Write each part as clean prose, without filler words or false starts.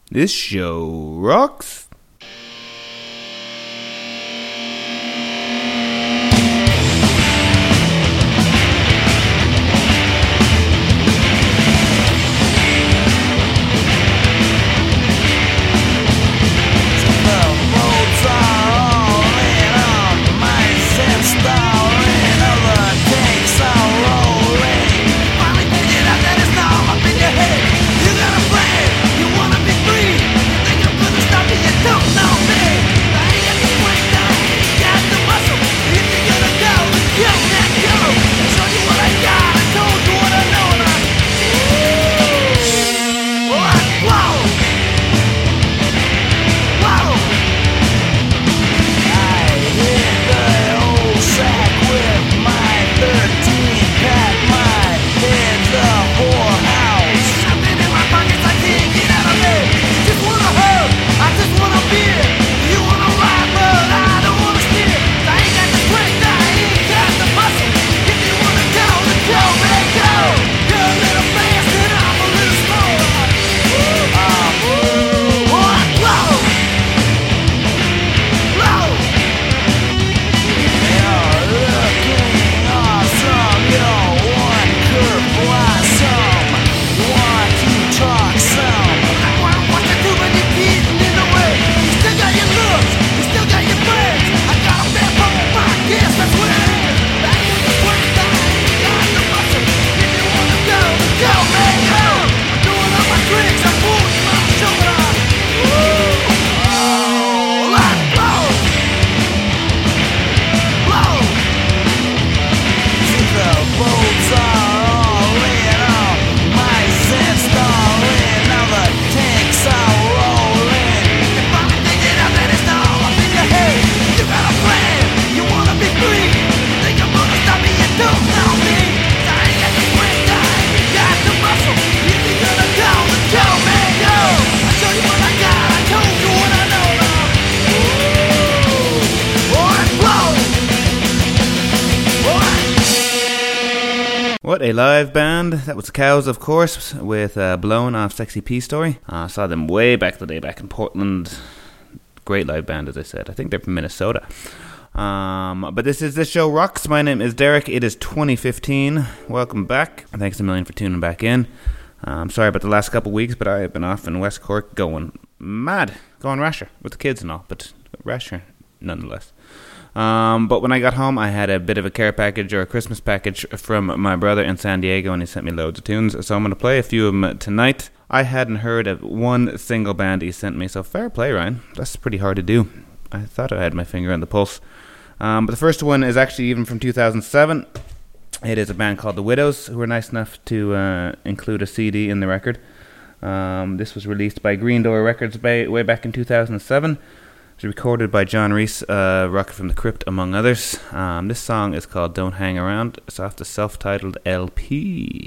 This show rocks. What a live band. That was the Cows, of course, with Blown off Sexy P Story. I saw them way back the day back in Portland. Great live band, as I said. I think they're from Minnesota. But this is This Show Rocks. My name is Derek. It is 2015. Welcome back. Thanks a million for tuning back in. I'm sorry about the last couple of weeks, but I have been off in West Cork going mad. Going rasher with the kids and all, but rasher nonetheless. But when I got home, I had a bit of a care package or a Christmas package from my brother in San Diego, and he sent me loads of tunes. So I'm going to play a few of them tonight. I hadn't heard of one single band he sent me, so fair play, Ryan. That's pretty hard to do. I thought I had my finger on the pulse. But the first one is actually even from 2007. It is a band called The Widows, who were nice enough to include a CD in the record. This was released by Green Door Records way back in 2007. It was recorded by John Reese, Rocket from the Crypt, among others. This song is called Don't Hang Around. It's off the self-titled LP.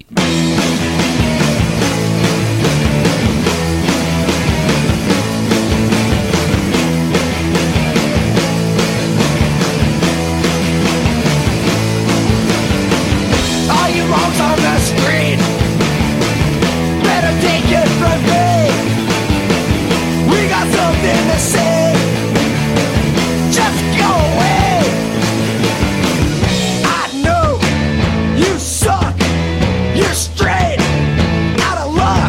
All you moms on the street, better take it from me. We got something to say. Just go away. I know you suck. You're straight out of luck.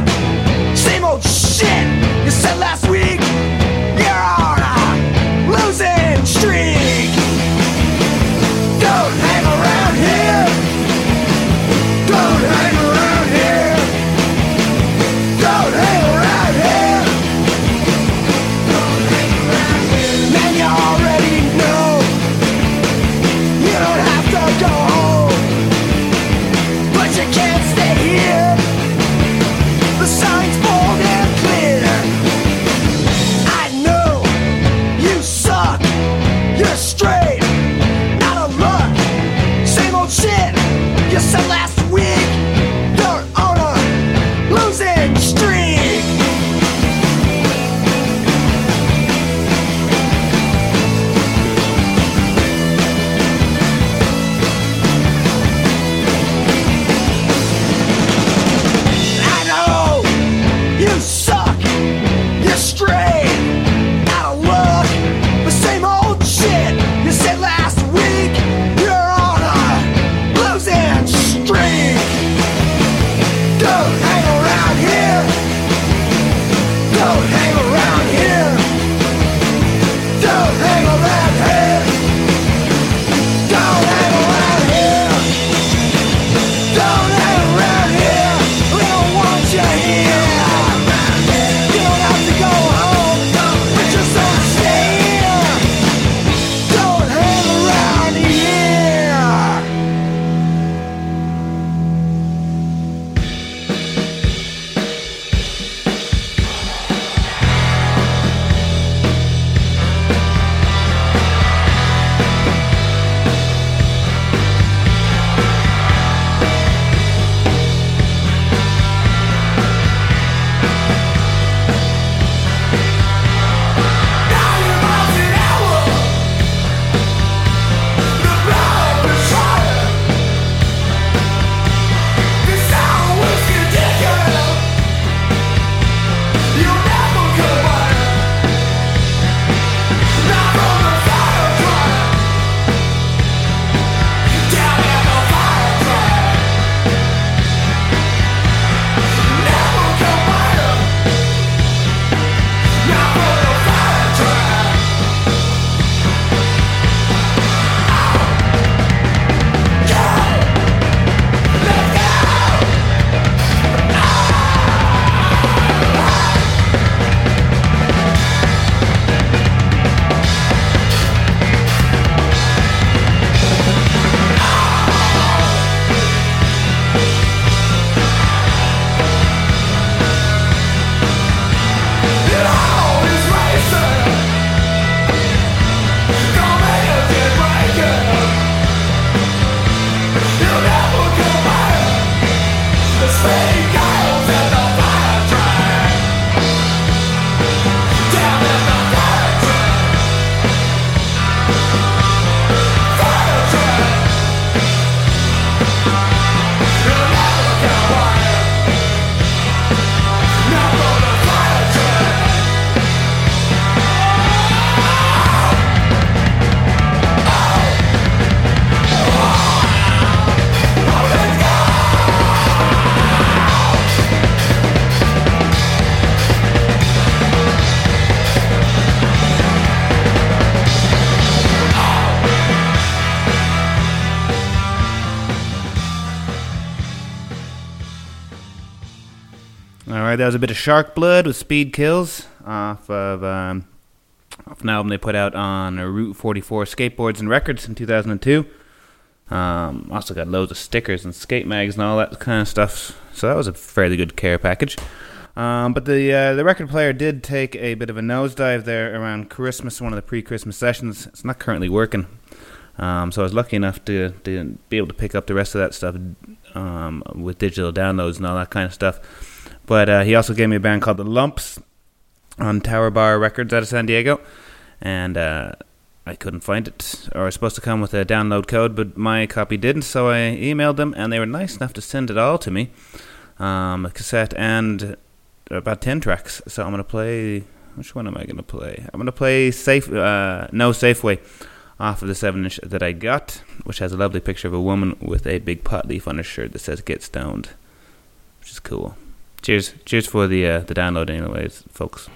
Alright, that was a bit of Shark Blood with Speed Kills off an album they put out on Route 44 Skateboards and Records in 2002. Also got loads of stickers and skate mags and all that kind of stuff. So that was a fairly good care package. But the record player did take a bit of a nosedive there around Christmas, one of the pre-Christmas sessions. It's not currently working. So I was lucky enough to be able to pick up the rest of that stuff with digital downloads and all that kind of stuff. But he also gave me a band called The Lumps on Tower Bar Records out of San Diego. And I couldn't find it, or it was supposed to come with a download code, but my copy didn't, so I emailed them, and they were nice enough to send it all to me. A cassette and about 10 tracks. So I'm going to play... Which one am I going to play? I'm going to play No Safeway off of the 7-inch that I got, which has a lovely picture of a woman with a big pot leaf on her shirt that says "Get Stoned," which is cool. Cheers for the download anyways, folks.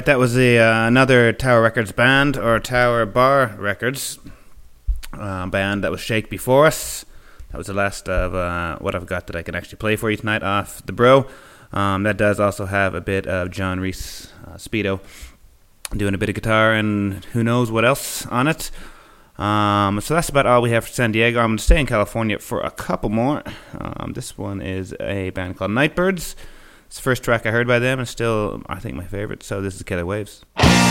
that was another Tower Records band, or Tower Bar Records band that was Shake Before Us. That was the last of what I've got that I can actually play for you tonight off the Bro. That does also have a bit of John Reese Speedo doing a bit of guitar and who knows what else on it. So that's about all we have for San Diego. I'm going to stay in California for a couple more. This one is a band called Nightbirds. It's the first track I heard by them and still, I think, my favorite. So this is Killer Waves.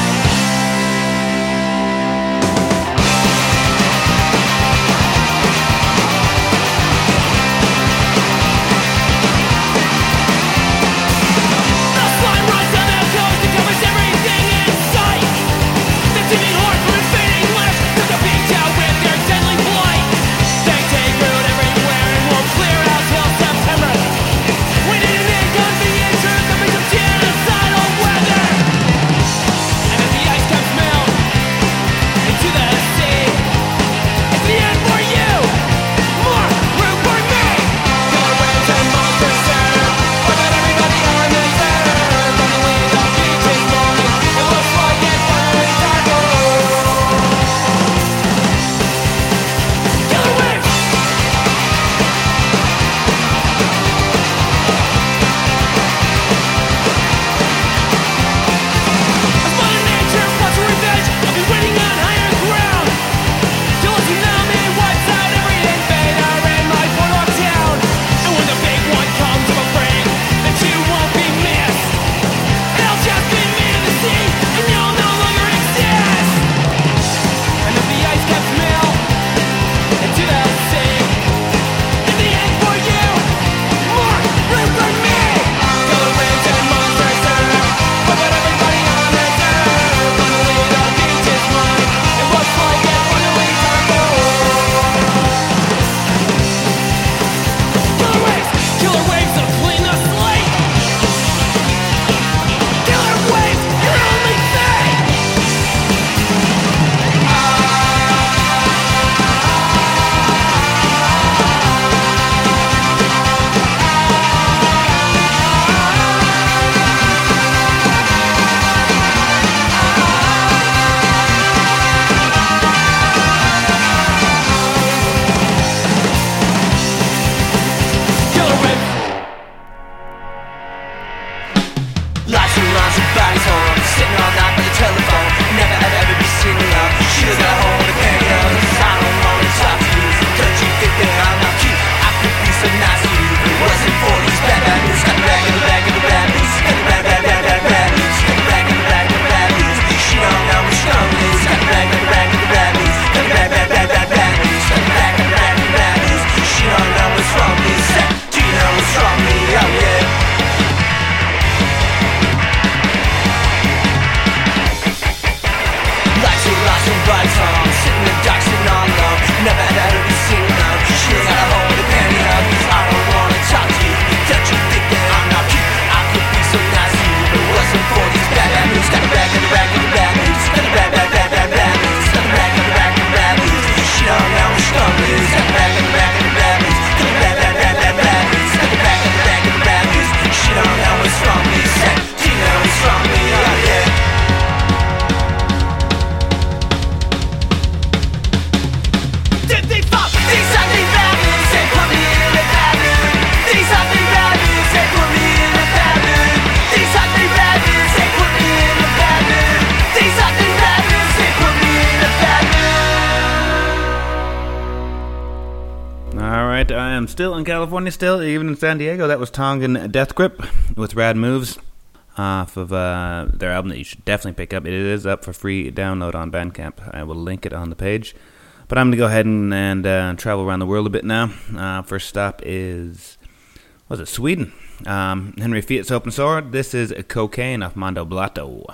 Still in California, still, even in San Diego. That was Tongan Death Grip with Rad Moves off of their album that you should definitely pick up. It is up for free download on Bandcamp. I will link it on the page. But I'm going to go ahead and travel around the world a bit now. First stop is, was it Sweden? Henry Fiat's Open Sword. This is Cocaine off Mondo Blotto.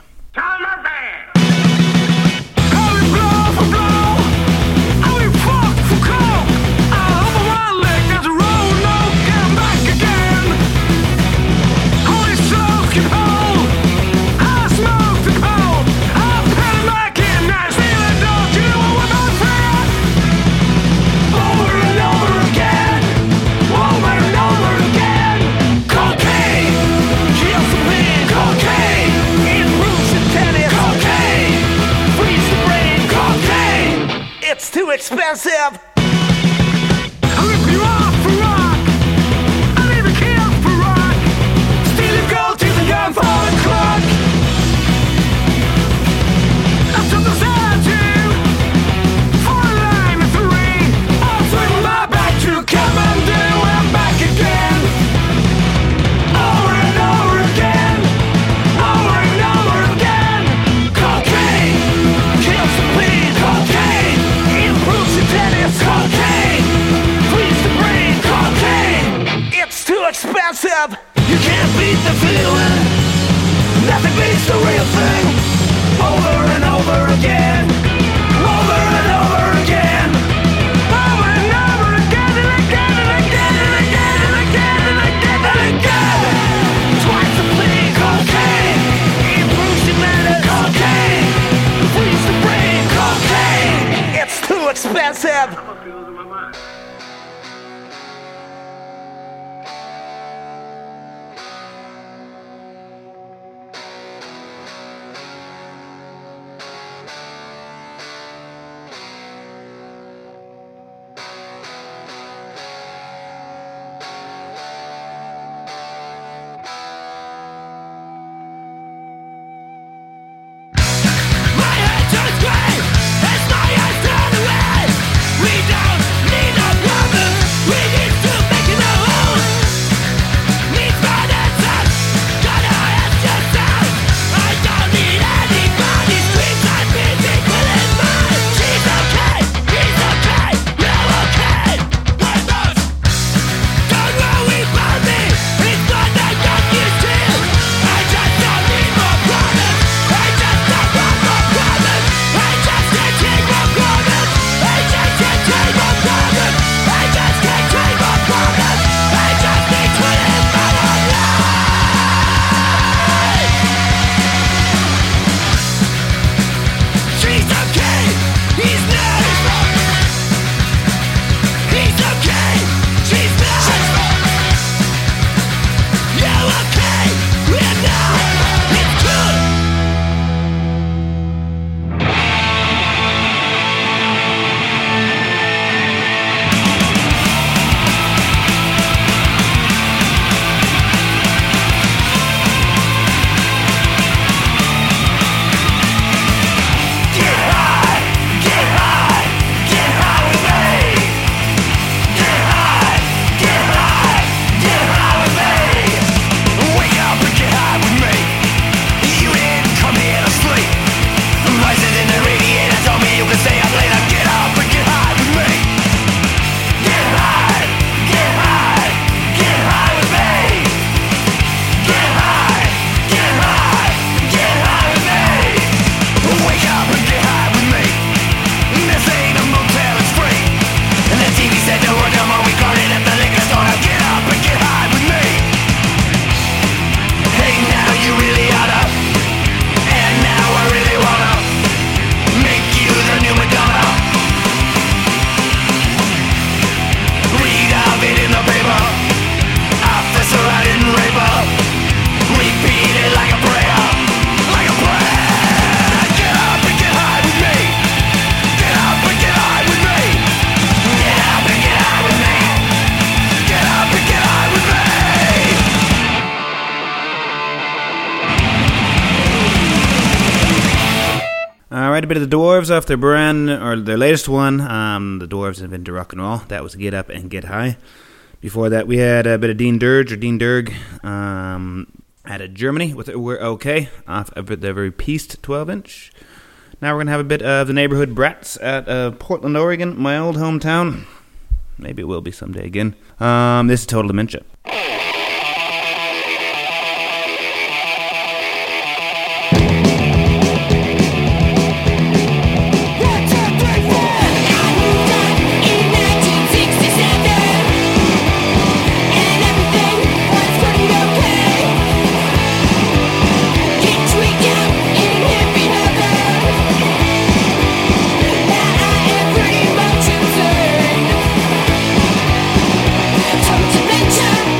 Cocaine, kills the man. Cocaine, it roots it's too expensive. I'll rip you off for rock. I'll even kill for rock. Steal your gold to the gun for the clock. I'll took the attitude for a line of three. I'll swing my back to Kathmandu and back again. Over and over again. Over and over again. Cocaine kills the bleed. Cocaine improves your tennis. Cocaine frees the brain. Cocaine, it's too expensive. You can't beat the feeling. Nothing beats the real thing. Over and over again. Over and over again. Over and over again and again and again and again and again and again and again. Twice the plea. Cocaine improves your manner. Cocaine frees the brain. Cocaine, it's too expensive. My head turns gray as my eyes turn away. We don't need no problem. We need to make it our own. Needs my answers. Gotta ask yourself. I don't need anybody's dreams. I'm busy pulling mine. She's okay. He's okay. You're okay. We're both. Don't worry about me. It's what I got used to. I just don't need more problems. I just don't want more problems. I just can't take more problems. I just can't take more problems. I just can't take more problems. I just need to live my own life. She's okay. He's not. He's okay. She's not. You're okay. We're not. It's good. Get high, get high, get high with me. Get high, get high, get high with me. Wake up and get high with me. You didn't come here to sleep. Voices in the radiator told me you could stay up later. Get up and get high with me. Get high, get high, get high with me. Get high, get high, get high with me. Wake up and get high with me. This ain't a motel, it's free. And the TV said no word no more. We caught it at the liquor store. Now get up and get high with me. Hey, now you really oughta. And now I really wanna make you the new Madonna. Read of it in the paper. Officer, I didn't rape her. Repeat it like a prayer. Like a prayer. Get up and get high with me. Get up and get high with me. Get up and get high with me. Get up and get high with me. Alright, a bit of the Dwarves off their their latest one. The Dwarves have been to rock and roll. That was Get Up and Get High. Before that, we had a bit of Dean Dirge or Dean Dirg out of Germany with We're Okay off of their very pieced 12-inch. Now we're going to have a bit of the Neighborhood Brats at Portland, Oregon, my old hometown. Maybe it will be someday again. This is Total Dementia. Dementia.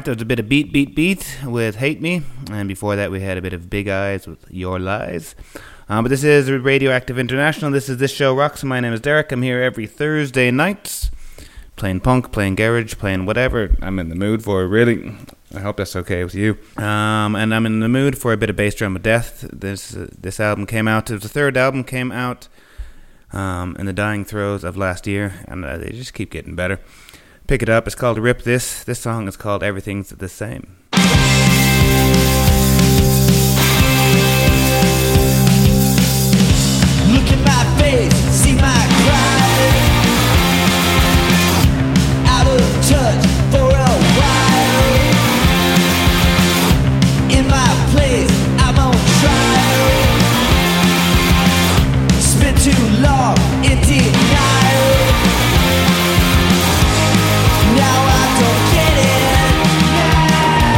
There was a bit of Beat with Hate Me, and before that we had a bit of Big Eyes with Your Lies. But this is Radioactive International. This is This Show Rocks. My name is Derek. I'm here every Thursday nights, playing punk, playing garage, playing whatever I'm in the mood for, really. I hope that's okay with you. And I'm in the mood for a bit of bass drum of death. This album came out. It was the third album, came out in the dying throes of last year, and they just keep getting better. Pick it up. It's called Rip This. This song is called Everything's the Same. Look at my face, see my cry. Out of touch for a while. In my place, I'm on trial. Spent too long in denial. Now I don't get it.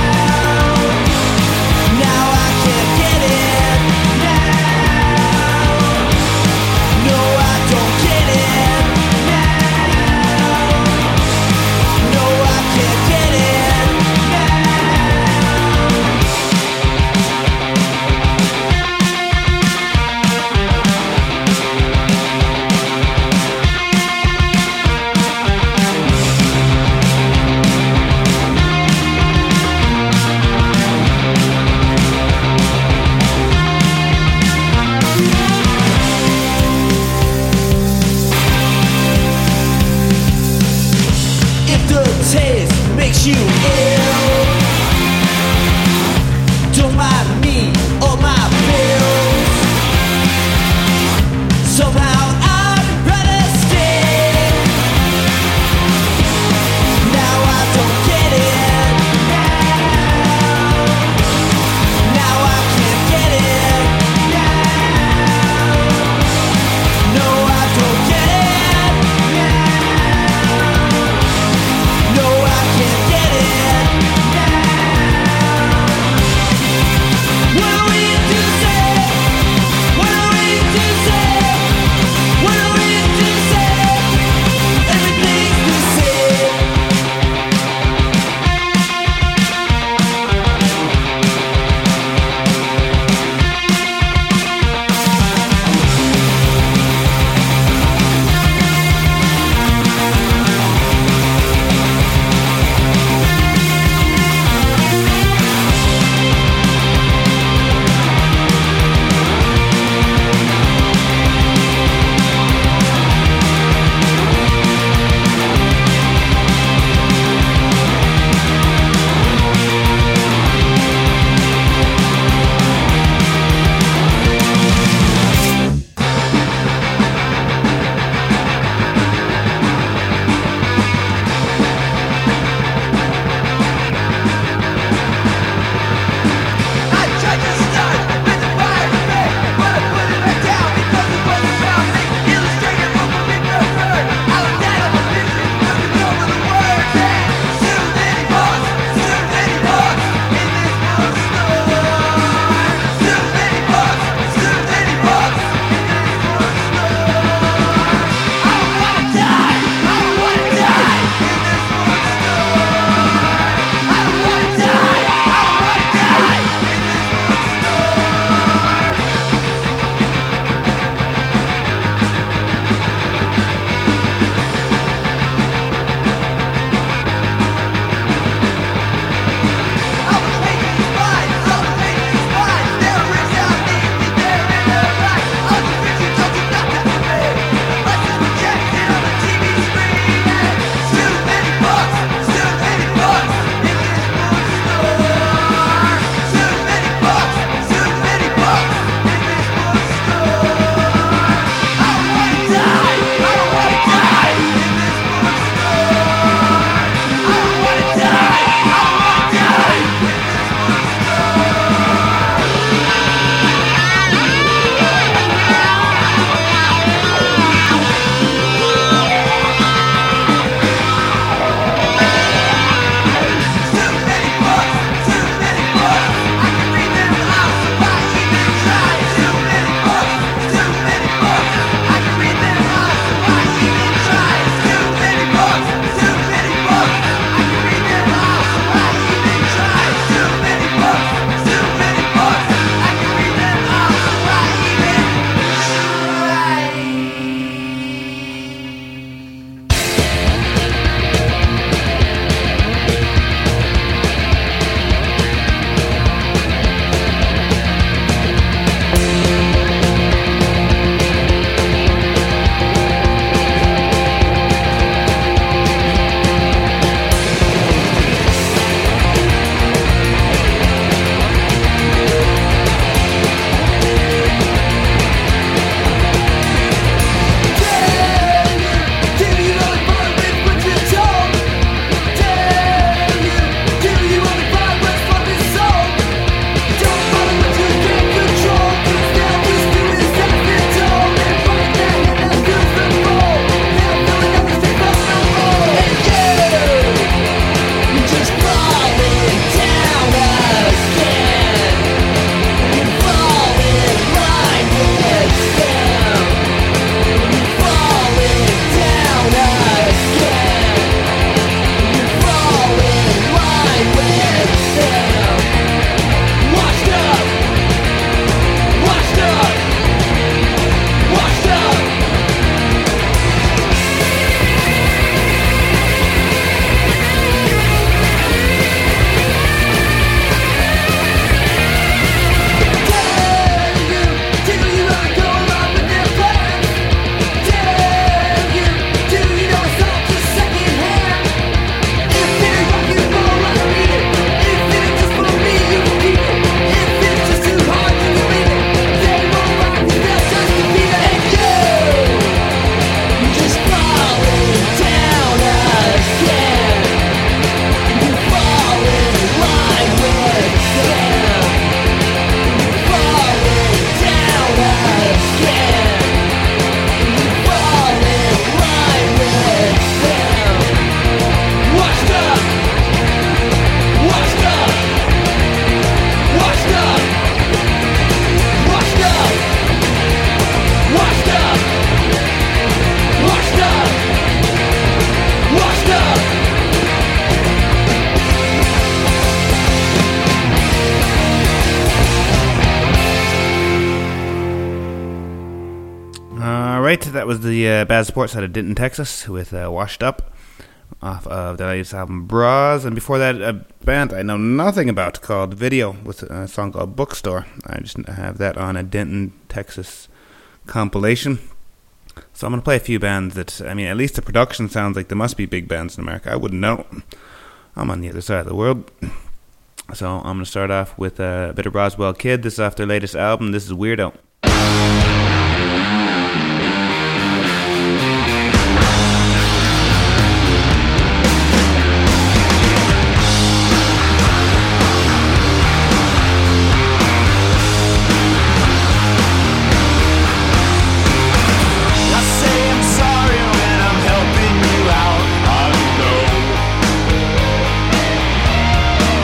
Alright, that was the Bad Sports out of Denton, Texas, with Washed Up, off of their latest album Bras. And before that, a band I know nothing about called Video, with a song called Bookstore. I just have that on a Denton, Texas compilation. So I'm going to play a few bands that, I mean, at least the production sounds like there must be big bands in America. I wouldn't know. I'm on the other side of the world. So I'm going to start off with a bit of Roswell Kid. This is off their latest album. This is Weirdo.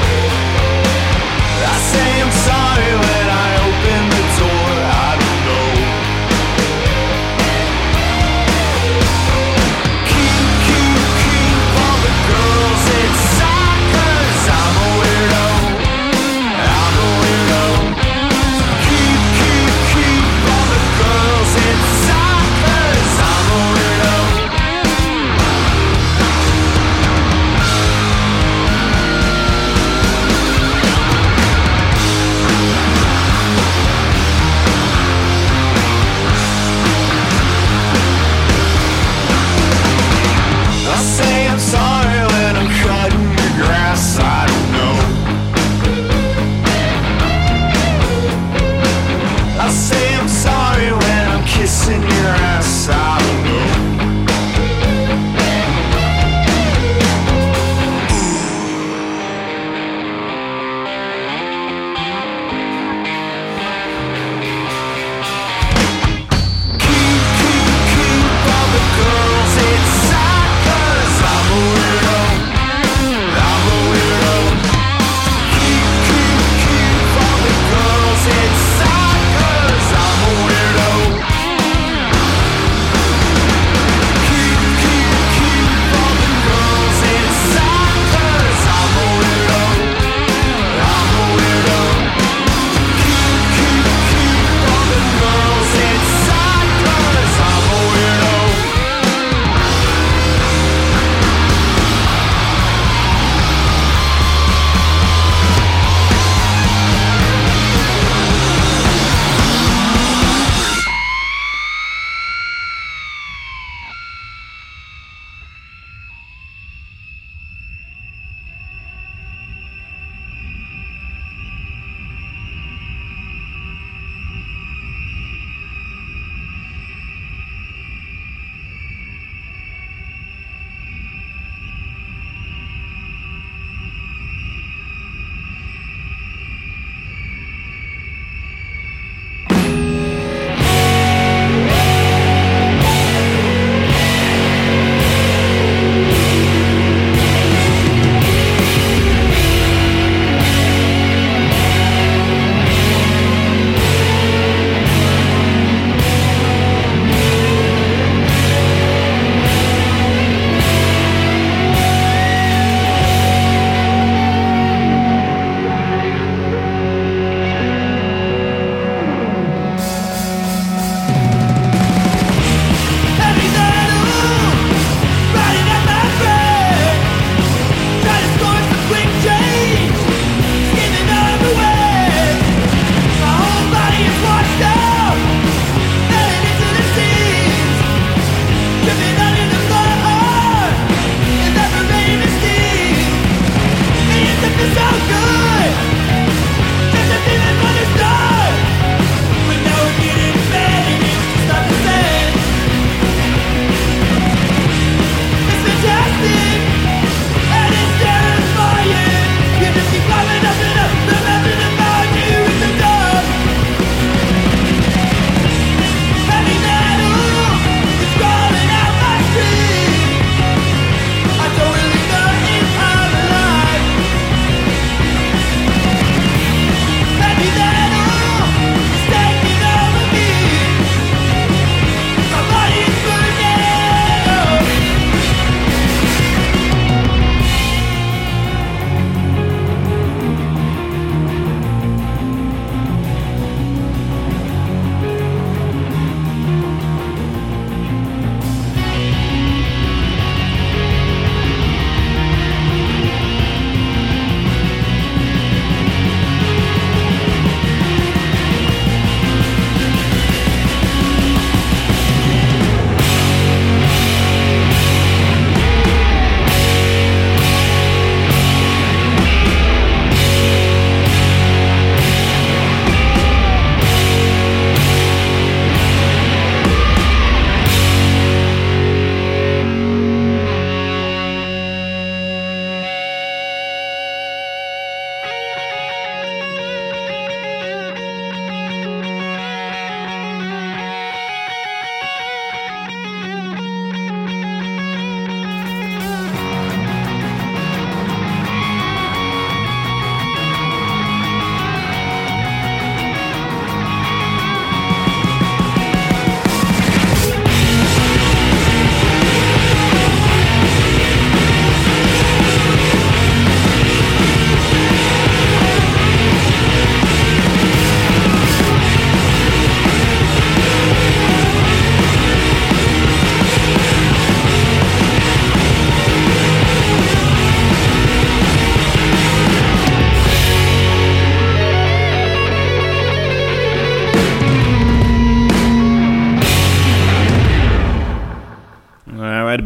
Sorry when I open the door, I don't know.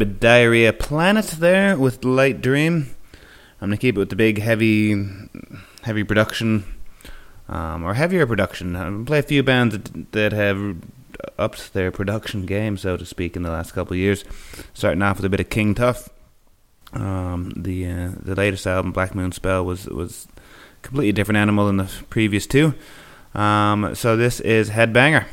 bit Diarrhea Planet there with Light Dream. I'm going to keep it with the big heavy production, or heavier production. I'm going to play a few bands that have upped their production game, so to speak, in the last couple of years. Starting off with a bit of King Tuff. The latest album, Black Moon Spell, was a completely different animal than the previous two. So this is Headbanger.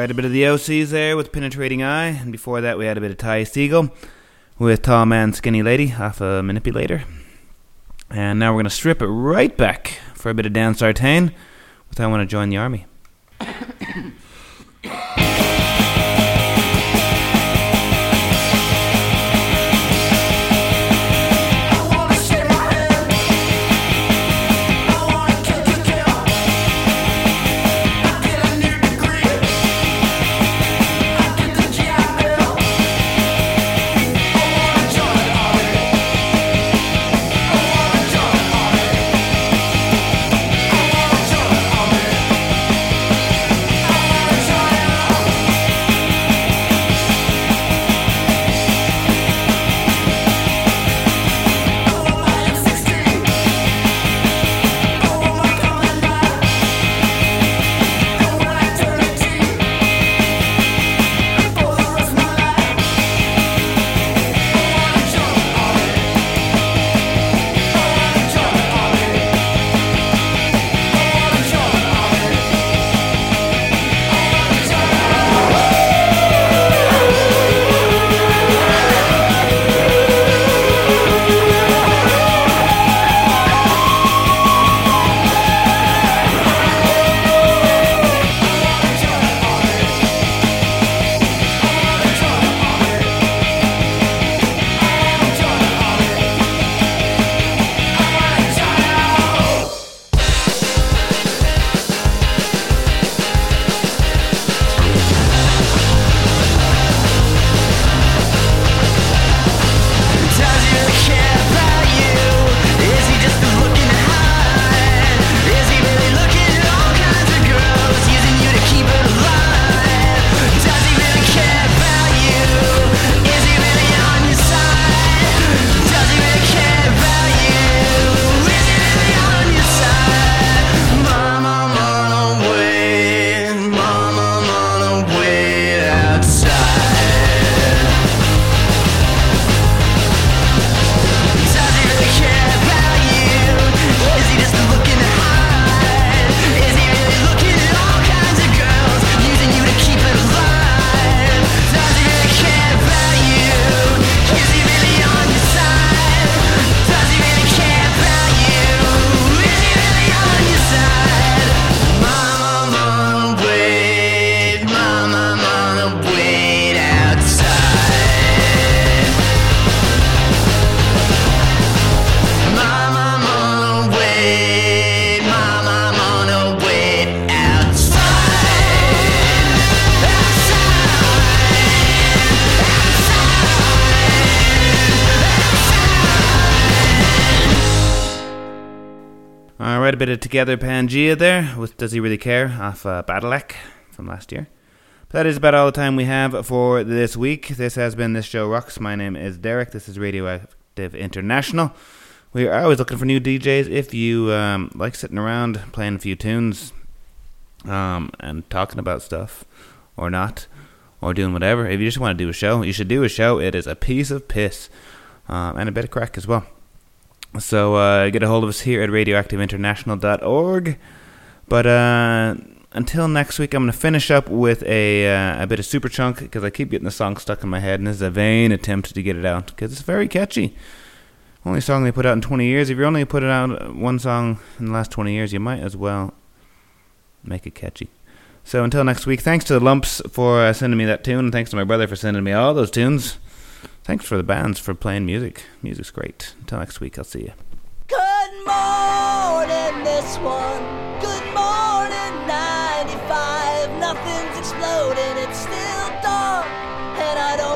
Alright, a bit of the OCs there with Penetrating Eye, and before that we had a bit of Ty Siegel with Tall Man Skinny Lady off a Manipulator. And now we're going to strip it right back for a bit of Dan Sartain with I Want to Join the Army. Alright, a bit of Together Pangea there with Does He Really Care off Badalek from last year. But that is about all the time we have for this week. This has been This Show Rocks. My name is Derek. This is Radioactive International. We are always looking for new DJs. If you like sitting around playing a few tunes and talking about stuff or not, or doing whatever, if you just want to do a show, you should do a show. It is a piece of piss and a bit of crack as well. So get a hold of us here at radioactiveinternational.org. But until next week, I'm going to finish up with a bit of Superchunk, because I keep getting the song stuck in my head, and this is a vain attempt to get it out, because it's very catchy. Only song they put out in 20 years. If you're only putting out one song in the last 20 years, you might as well make it catchy. So until next week, thanks to the Lumps for sending me that tune, and thanks to my brother for sending me all those tunes. Thanks for the bands for playing music. Music's great. Until next week, I'll see you. Good morning, this one. Good morning, 95. Nothing's exploding, it's still dark, and I don't